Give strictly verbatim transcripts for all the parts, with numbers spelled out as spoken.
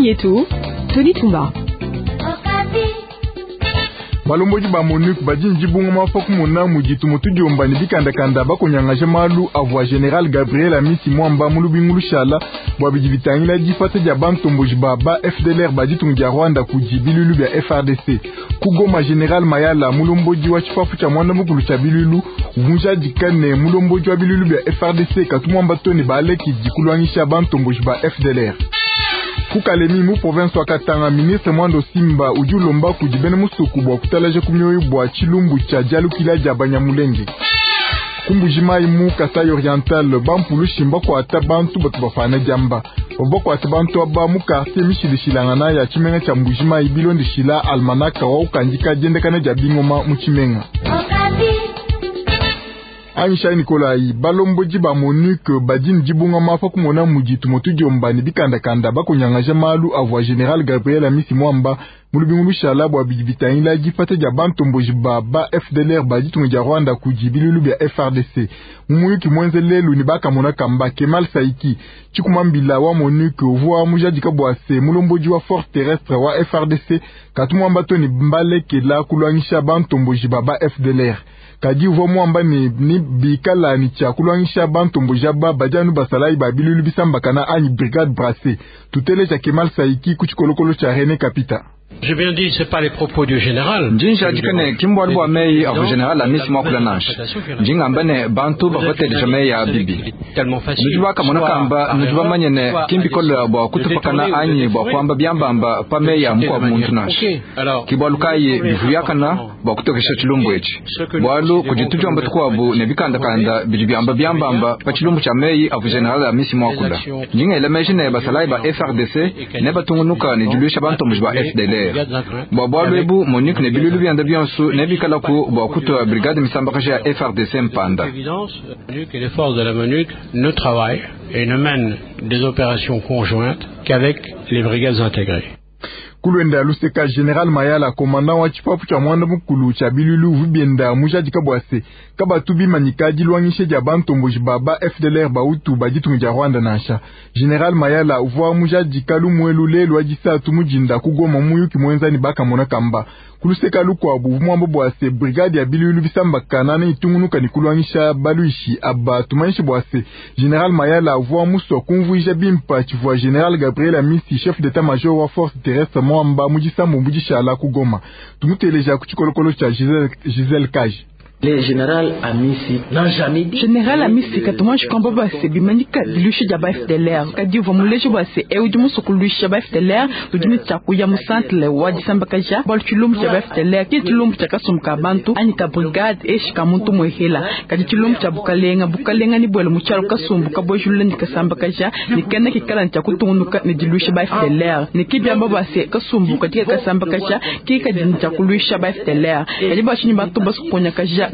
yetu, Tony Tumba. Balomboji ba Monique badin jibunga mafaku mona mujitu mutuji ombani bikanda kanda bako nyangaje malu avwa General Gabriel Amisi Mwamba mulubi ngulu shala bwa bijibitangila jifate ja bantomboji baba F D L R bajitu ngia Rwanda kujibilulu bya F R D C kugoma General Mayala mulomboji wa chifafu cha mwanda mukulu cha bilulu vunja dikane mulomboji wa bilulu bya F R D C katumwamba toni baleki jikuluangisha bantomboji ba F D L R. Kukalemi mu province wa Katanga ministre Mwando Simba ujulomba kujibene musuku bwa kutalaje kumyoyi bwa chilumbu cha jalu kilaja banyamulenge. Kumbujimai mu Kasai Oriental bampulu shimba kwa ata bantu batu bafana jamba. Oboko ata bantu aba mu quartier mishilishilangana ya chimenga cha mbujimai bilondi shila almanaka wa ukanjika jendekana jabingoma mu chimenga. Anisha Nikolai balomboji ba Monique badin jibunga mafaku mona mujitu motuji ombani bikanda kanda bako nyangaje malu avwa General Gabriel Amisi Mwamba mulubingulu shala bwa bijibitangila jifate ja bantomboji baba F D L R bajitu ngia Rwanda kujibilulu bya F R D C mumuyuki mwenze lelu ni baka mona kamba Kemal Saiki chikumambila wa Monique uvwa mujadika bwase mulomboji wa force terrestre wa F R D C katumwamba toni mbaleke la kulwangisha bantomboji baba F D L R kadi uvo mwamba ni, ni bikala ni cha kulwangisha bantombo jaba bajanu basalai babilulu bisamba kana ani brigade brassé tutele cha Kemal Saiki kuchikolokolo cha René Kapita. J'ai bien dit, c'est pas les propos du général. Jinja dikane kimbo albo amei au général Amisi Mwakula Nash. Jinga mbane bantu ba hotel jamei ya bibi. Nujua kama kamba nujua manyene kimbi kola bwa kutupakana anyi bwa kwamba byambamba pamei ya mkwa muntu Nash. Kibalukai bivuyakana bwa kutokesha chilumbu echi. Bwalu kujitujwa mbatu kwabu nebikanda kanda bijibyamba byambamba pa chilumbu cha mei au général Amisi Mwakula. Jinga elemejine basalai ba F R D C neba tungunuka ni julisha bantu mjba F D L R. Bwabwaluebu Monique ne bilulu byanda byansu nebikala ku bwakuto brigade misambakaje F R D C Mpanda. Que les forces de la MONUC ne travaillent et ne mènent des opérations conjointes qu'avec les brigades intégrées. Kuluenda luseka General Mayala commandant wa chipapu cha mwanda mukulu cha bilulu vubienda mujaji kabwase kaba tubi manikaji luangishe ja bantomboji baba F D L R bautu bajitu ngia Rwanda nasha. General Mayala uvuwa mujaji kalu mwelu lelu ajisa tumujinda kugoma muyuki mwenza ni baka mona kamba. Kuluseka luku abu mwambo bwase brigade ya bilulu bisamba kanana itungunuka ni kuluangisha baluishi aba tumanishe bwase. General Mayala uvuwa muso kumvuisha bimpa chivuwa General Gabriel Amisi chef d'état major wa force terrestre Mwamba mujisambu mujishala kugoma. Tumuteleja kuchikolokolo cha Giselle, Giselle Kaji. Le général Amisi n'a jamais dit. Général Amisi katumanji kwamba base bimanyika dilusha jaba F D L R kadi uva mulejo base e ujumu sokuluisha jaba F D L R ujumi takuya musantle wa disamba kaja bal chulum jaba F D L R ki chulum chakasum kabantu anika brigade e shikamuntu mwehela kadi chulum chabukalenga bukalenga ni bwele mucharo kasumbu kabojule ni kasamba kaja ni kena kikala chakutunuka ni dilusha jaba F D L R ni kibyamba base kasumbu katika kasamba kaja ki kadi chakuluisha jaba F D L R kadi bashini batu basuponya kaja.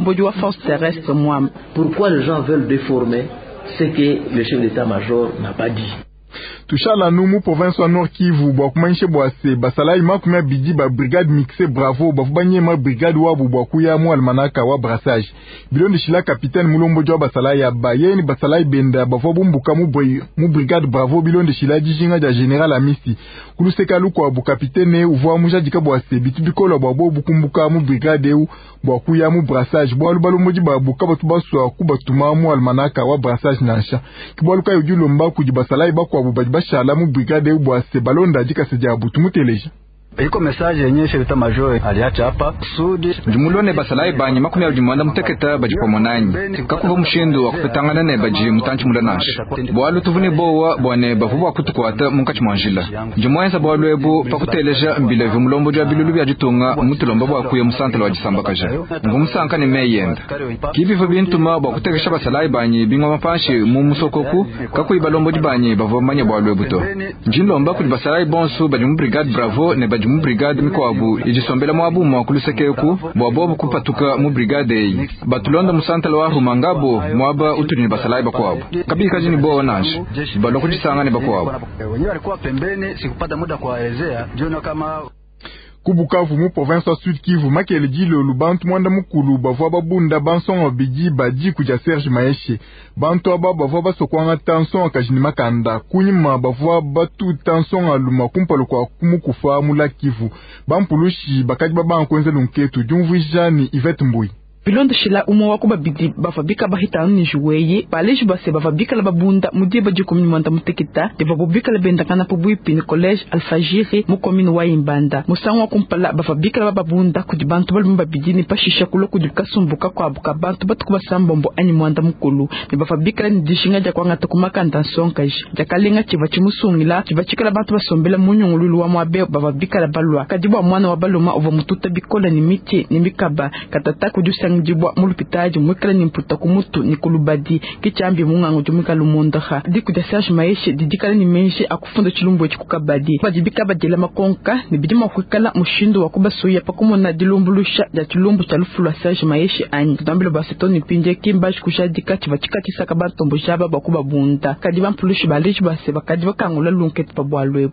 Pourquoi les gens veulent déformer ce que le chef d'état-major n'a pas dit? Tushala numu province wa Nord Kivu bwa kumanishe bwase basalai makumya bidi ba brigade mixé bravo bafubanye ma brigade wabu bwa kuya mu almanaka wa brassage bilondi shila capitaine mulombo jwa basalai ya bayeni basalai benda bafubumbuka mu mu brigade bravo bilondi shila jijinga ja General Amisi kuluseka luko abu capitaine uvoa muja dika bwase bitibikola bwa bo bukumbuka mu brigade u bwa kuya mu brassage bwa lubalomboji ba buka batubaswa kubatuma mu almanaka wa brassage nasha kibwaluka yujulo mba kujibasalai bakwa abu bashala mu brigade ubwase balonda jika sejabu tumuteleja. Iko message yenye chef d'état major aliacha hapa sudi jumulone basalai banyi makumi ya jumanda muteketa bajipomonanyi kakuva mushindu wa kupetangana ne baji mutanchi mulanash bwalu tuvuni bowa bwane bavuba kutukwata munkachi mwanjila jumwenza bwalu ebu pakuteleja mbile vumulombo jwa bilulu bya jitunga mutulomba bwa kuya musantala wa jisamba kaja ngumusanka ni meyenda kivi vubintuma bwa kutekesha basalai banyi bingwa mapanshi mu musokoku kakuiba lombo jibanyi bavomanya bwalu ebu to njinlomba kuli basalai bonsu bajimu brigade bravo ne baji mu brigade mikwabu ijisombela mwabu mwakulusekeku bwabobu kupatuka mu brigade eyi batulonda musantala wa rumangabo mwaba utuni basalai bakwabu kabika jini bo nash balo kujisanga ni bakwabu wenyewe walikuwa pembeni sikupata muda kuwaelezea jiona kama Kubukavu mu province Sud Kivu makele jilo lubantu mwanda mukulu bavwa babunda bansonga biji baji kuja Serge Maeshe bantu aba bavwa basokwanga tanson kajini makanda kunyima bavwa batu tanson aluma kumpalo kwa kumukufa mula Kivu bampulushi bakaji baba nkwenze lunketu jumvijani Yvette Mbui. Bilondo shila umo wako babidi bafabika bahita ni juweye baleju base bafabika la babunda mudie baji komini mwanda mutekita de babubika la bendakana pobui pini college Alfajiri mu komini wa Imbanda musangwa kumpala bafabika la babunda kudibantu balu mbabidi ni pashisha kulo kudibika sumbuka kwa abuka bantu batu kubasambombo ani mwanda mukulu ni bafabika la nidishinga ja kwa ngata kumaka ndansonkaji jakalenga chiva chimusungila chiva chikala bantu basombela munyungululu wa mwabe bafabika la balwa kadibu mwana wa baluma ovo mututa bikola ni miti ni mikaba katata kujusa njibwa mulupitaji mwekala nimputa kumutu nikulubadi kichambi mungango jumika lumondaha diku da Serge Maeshe didikala ni menje akufunda chilumbo chikukabadi bajibika badela makonka nibidima kwekala mushindo wakuba soya pakumona dilumbulusha ya chilumbo chalufu la Serge Maeshe ani tambilo basetoni pinje kimbaji kushadika chivachikati sakabantombo jaba bakuba bunda kadiba mpulushi baleji base bakadiba kangula lunketu pabwalwe.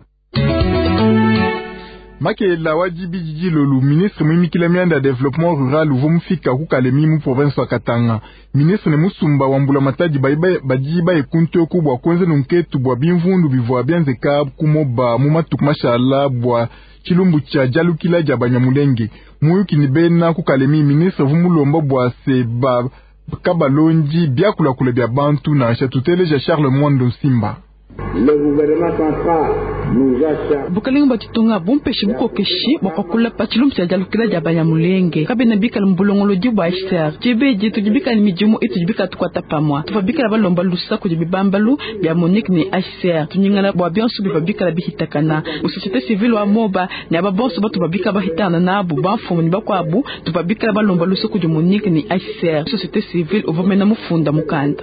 Makela wajibi jiji lolu ministre mwimikila mianda développement rural uvo mufika kukalemi mu province wa Katanga. Ministre ne musumba wambula mataji bajiba ekunto kubwa kwenze nunketu bwa bimvundu bivwa bianzeka kumoba mumatuku mashala bwa chilumbu cha jalukila ja Banyamulenge. Muyuki nibena kukalemi ministre vumulomba bwa seba kabalonji biakula kule bia bantu na chatutele ja Charles Mwando Simba. Le gouvernement central nous a bukalinga batitunga bumpeshi buko keshi bakakula pachilum cha jalukila ja Banyamulenge kabena bikala mbulongolo dibu aisher jebe jitu jibika ni mijumu itu jibika tukwata pamwa tufabika balomba lusa ku jibibambalu bya Monique ni aisher tunyingala bwa bionsu bibabika bihitakana société civile wa moba ni ababonso batu babika bahitana na abu bafumu ni bakwabu tufabika balomba lusa ku Monique ni aisher société civile ovomena mufunda mukanda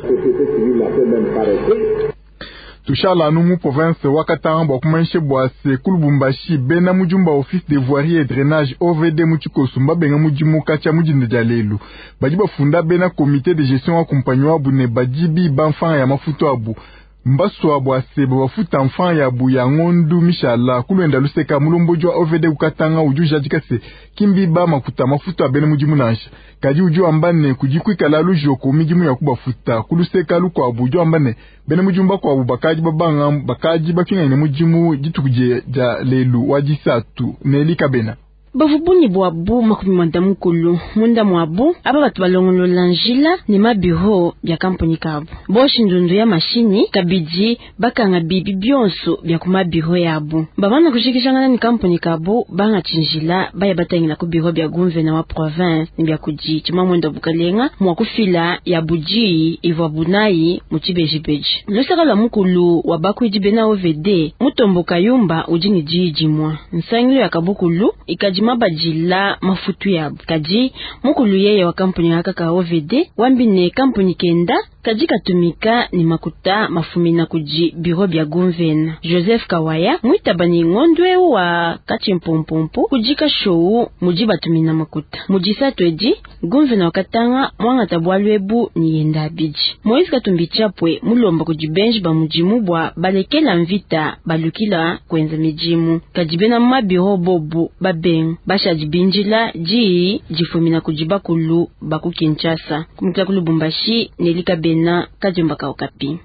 Tushala numu province wakatanga bwa kumanshe bwa se kulubumbashi bena mujumba office de voirie et drainage O V D muchikosumba benga mujimu kacha mujinde jalelu bajiba funda bena comité de gestion wa kumpanyo abu ne bajibi banfan ya mafuto abu mbaso abu asebo wafuta mfan ya abu ya ngondu mishala kuluenda luseka mulombojo wa O V D ukatanga ujuja jikase kimbi ba makuta mafuto abene mujimu nansha kaji uju ambane kujikwika la lujoko mijimu ya kubafuta kuluseka luko abu uju ambane bene mujumba kwa abu bakaji babanga bakaji bakinga ine mujimu jitukuje ja lelu wajisatu nelika bena bavubuni bwabu makumi mwanda mukulu munda mwabu aba batu balongolo lanjila ni mabiro bya kampuni kabu boshi ndundu ya mashini kabiji bakanga bibi byonso bya kumabiro yabu babana kushikishangana ni kampuni kabu banga chinjila baya batangina ku biro bya gouvernement wa province ni bya kuji chima mwendo bukalenga mwa kufila ya buji ivwa bunai muchibejibeji lusaka mukulu wa baku ijibena O V D mutombo kayumba ujini jiji mwa nsangilo ya kabukulu ikaji mabajila mafutu yabu kaji mukulu yeye wa kampuni haka ka O V D wambine kampuni kenda kaji katumika ni makuta mafumina kuji biro bya gouvernement Joseph Kawaya mwitabani ngondwe wa kachimpompompo kujika show mujiba tumina makuta mujisa tweji gouvernement wakatanga mwanga tabwalwebu ni yenda biji Moise Katumbi chapwe mulomba kujibenji ba mujimu bwa balekela mvita balukila kwenza mijimu kajibena mabiro bobu babeng basha jibinjila ji jifumina kujiba kulu baku Kinshasa kumikla kulu Bumbashi nelika bena kajumba ka okapi.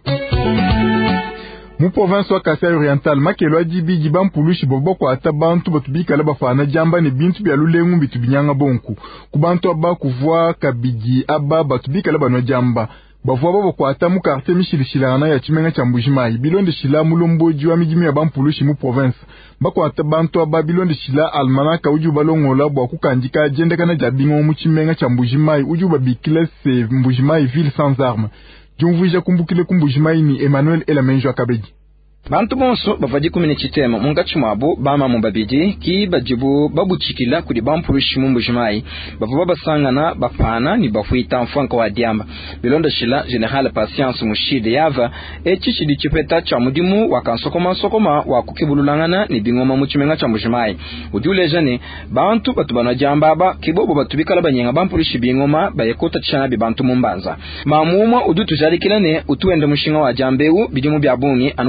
Mu province wa Kasai Oriental makelo ajibi jibam pulushi bobo kwa atabantu batubika la bafana jamba ni bintu bya lulengu bitu binyanga bonku kubantu aba kuvwa kabiji aba batubika la bano jamba bavwa babo kwa atamu karte mishilishilana ya chimenga cha Mbujimai bilonde shila mulomboji wa mijimi ya bampulushi mu province bako atabantu aba bilonde shila almanaka uju balongola bwa kukanjika jende kana jabingo mu chimenga cha Mbujimai uju babikile se Mbujimai ville sans armes jumvuja kumbukile kumbujimai ni Emmanuel Elamenjo Akabeji. Bantu bonso bavaji kumine chitema mungachi mwabo bama mumbabidi ki bajibu babuchikila kudi bampurushi mumbujimai bavu babasangana bapana ni bafuita mfanka wa diamba bilonda shila General Patience Mushide yava echichi di chipeta cha mudimu wakansokoma sokoma wa kukibululangana ni bingoma muchimenga cha mbujimai ujule jane bantu batu banajamba ba kibobo batubikala banyenga bampurushi bingoma bayekota chana bibantu mumbanza mamuma udutu jarikilane utuende mushinga wa jambeu bidimu byabungi anubwa kudisha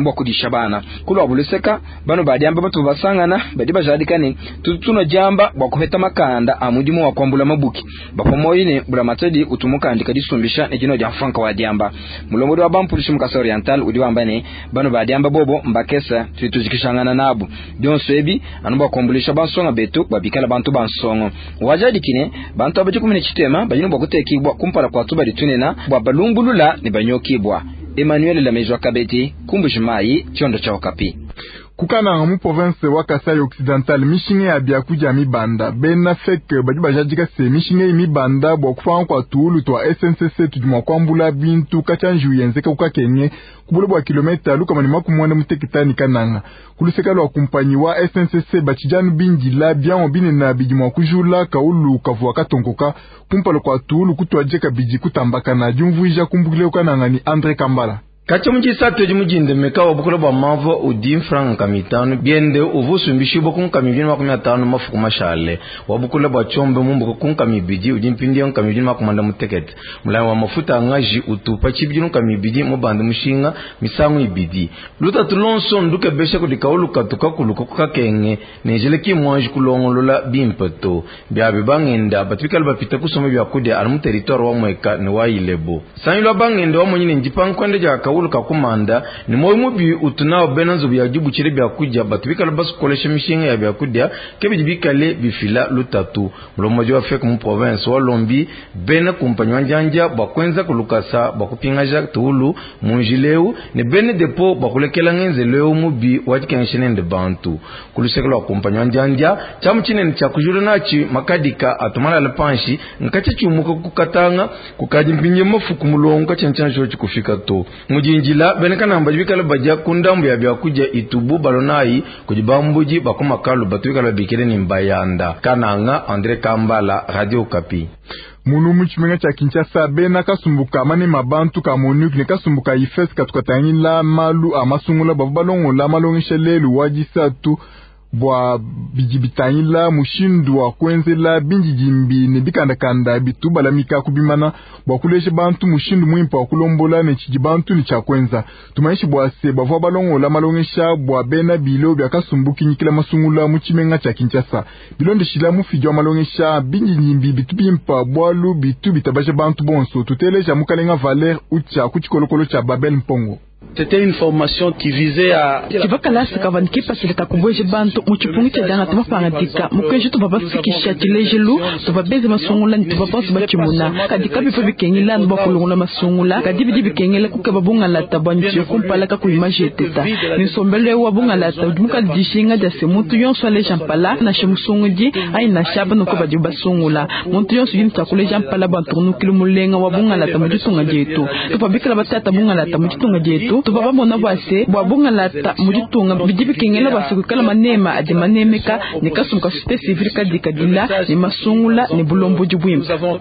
bana kulwa buliseka bano badiamba batu basangana badi bajadikane tutuna jamba bakuheta makanda amudimu wa kwambula mabuki bapomoyine bula matedi utumuka andika disumbisha nekino ja franka wa diamba mulomodi wa bampulishi mukasa oriental udi wambane bano badiamba bobo mbakesa tutuzikishangana nabu byonso ebi anumba kwambulisha bansonga betu babikala bantu bansongo wajadikine bantu abajikumene chitema bajino bakutekibwa kumpala kwa tuba litunena bwa balumbulula ni banyokibwa. Emmanuel Lamejwa Kabeti, Kumbujimayi, Chiondo cha Okapi. Kukana mu province wa Kasai Occidental mishinge ya biakuja mi banda bena feke badi bajadika se mishinge mi banda bwa kufa kwa tuulu to S N C C tudima kwambula bintu kachanju yenzeka kukakenye kubule bwa kilomita luka mani makumwanda mutekitani kananga kuluseka lwa kumpanyi wa S N C C bachijanu binjila bian obine na bijima kujula kaulu kavua katonkoka kumpalo kwa tuulu kutwajeka biji kutambaka na jumvuija kumbukile ukananga ni Andre Kambala. Kacha mjisa toji mjinde meka wabukula ba mavo udim franc kamitano biende uvusu mbishibo kunka mibini makumia tano mafuku mashale wabukula ba chombe mumbuko kunka mibidi udim pindi kunka mibini makumanda mutekete mulayo wa mafuta ngaji utupa chibidi kunka mibidi mubanda mushinga misangu ibidi luta tulonso nduke beshe kudikaulu katuka kuluko kukakenge nejele ki mwanji kulongolola bimpeto biabe bangenda batwikala bapita kusoma biakudia alamu territoire wa mweka ni wa ilebo sanyilo bangenda wa mwenyine njipankwende jaka uluka kumanda ni moyo mubi utunao benanzo byajibu chire byakuja batubikala basu kolesha mishinga ya byakudia kebi bikale bifila lutatu mulomojo wa fek mu province wa Lombi bena kumpanywa njanja bakwenza kulukasa bakupingaja tuulu munjileu ne bene depo bakulekela ngenze leo mubi wajikenshene bantu kulusekela kumpanywa njanja chamuchine ni chakujura nachi makadika atumala lepanshi nkache chumuko kukatanga kukaji mpinye mafuku mulongo chanchanjo chikufika to mujinjila benekana mbajibikala baja kundambu ya byakuja itubu balonai kujibambuji bakoma kalu batwikala bikire ni mbayanda kananga Andre Kambala, Radio Okapi. Munu mchimenga cha Kinshasa bena kasumbuka mane mabantu ka MONUC ne kasumbuka ifes katukatanyi la malu amasungula babalongo la malongishelelu wajisatu bwa bijibitanyila mushindu wa kwenzela binjijimbi ne bikandakanda bituba la mika kubimana bwa kuleshe bantu mushindu mwimpa wa kulombola ne chijibantu ni chakwenza tumaishi bwa se bwa balongo la malongesha bwa bena bilo bya kasumbuki nyikila masungula muchimenga cha Kinshasa bilonde shila mufijwa malongesha binjijimbi bitubimpa bwalu bitu bitabaje bantu bonso tuteleja mukalenga Valère ucha kuchikolokolo cha Babel Mpongo. C'était une formation qui visait à kivakala sikavaniki pasilika kubweje bantu muchipungi cha jana tuba pangadika mukweje tuba sikisha tilejelu tuba beze masungula tuba pasu bachimuna kadika bifa bikengila ndo bakulungula masungula kadibidi bikengela kukaba bunga lata banchi kumpala ka kuimaje teta ni sombele wa bunga lata muka dishinga ja semuntu yonso ale champala na shemusungudi ai na shaba no kuba diba sungula muntu yonso yini takule champala bantu nukilumulenga wa bunga lata mujitunga jetu tuba bikala batata bunga lata mujitunga jetu tubaba mona bwase bwabunga lata mujitunga bidibi kengela bwase kukala manema ade manemeka nekasumka société civile kadika dila ni masungula ni bulombo jubwimba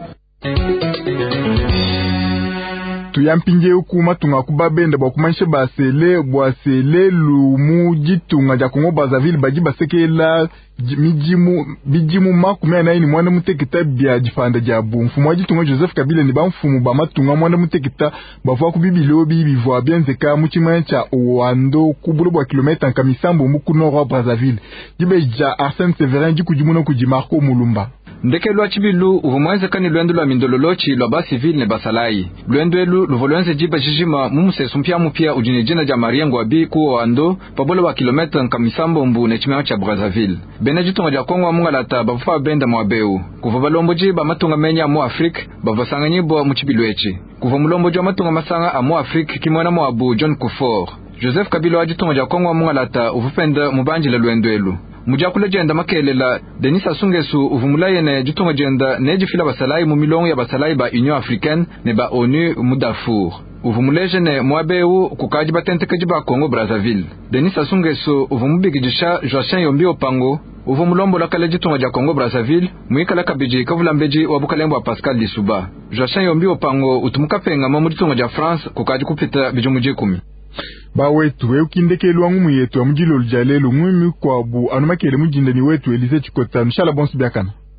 tuyampinge ukuma tunga kubabenda bakumanishe basele bwasele lumu jitunga ja Kongo Brazzaville baji basekela mijimu bijimu makumya na ini mwana mutekita bya jifanda jabu mfumu wa jitunga Joseph Kabila ni bamfumu ba matunga mwana mutekita bavwa kubibilo bibi vwa bienzeka muchima cha Oando kubulu bwa kilomita nka misambo mukuno wa Brazzaville jibeja Arsène Severin jikujimuna kujimarko mulumba ndeke lwa chibilu uvumweze kani luendu lwa mindololochi lwa ba civil ne basalai luendu elu luvoluenze jiba jijima mumusesu mpia mupia ujinijina ja mariengo wabi kuwa ando pabolo wa kilometa nka misambo mbu ne chimeo cha Brazzaville bene jitunga ja Kongo wa munga lata bafufa benda mwabeu kuva balombo jiba matunga menya mu Afrika bavasanga nyibo muchibilu echi kuva mulombo jwa matunga masanga amu Afrika kimwana mwabu John Kufor Joseph Kabila wa jitunga ja Kongo wa munga lata uvupenda mubanjila luendu elu mujakule jenda makelela Denis Asungesu uvumulaye ne jitunga jenda ne jifila basalai mu milongo ya basalai ba Union Africaine ne ba ONU mu Darfour uvumuleje ne mwabeu kukaji batenteke jiba Kongo Brazzaville Denis Asungesu uvumubigijisha Joachim Yombi Opango uvumulombo la kale jitunga ja Kongo Brazzaville muikala kabiji kavulambeji wabukalembo wa Pascal Lisuba Joachim Yombi Opango utumuka penga mu jitunga ja France kukaji kupita bijumuji kumi bawetu eukindekelu wangu muyetu wa mujilo lujalelu mwimi kwa bu anumakele mujindani wetu Elize Chikota nshala bonsu biakana.